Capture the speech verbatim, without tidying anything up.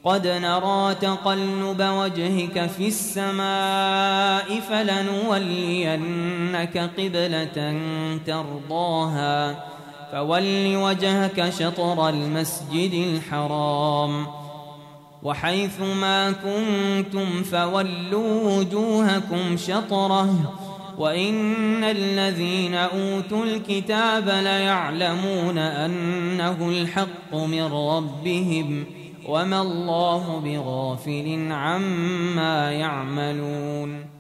قد نرى تقلب وجهك في السماء فلنولينك قبلة ترضاها فول وجهك شطر المسجد الحرام وحيث ما كنتم فولوا وجوهكم شطره وإن الذين أوتوا الكتاب ليعلمون أنه الحق من ربهم وما الله بغافل عما يعملون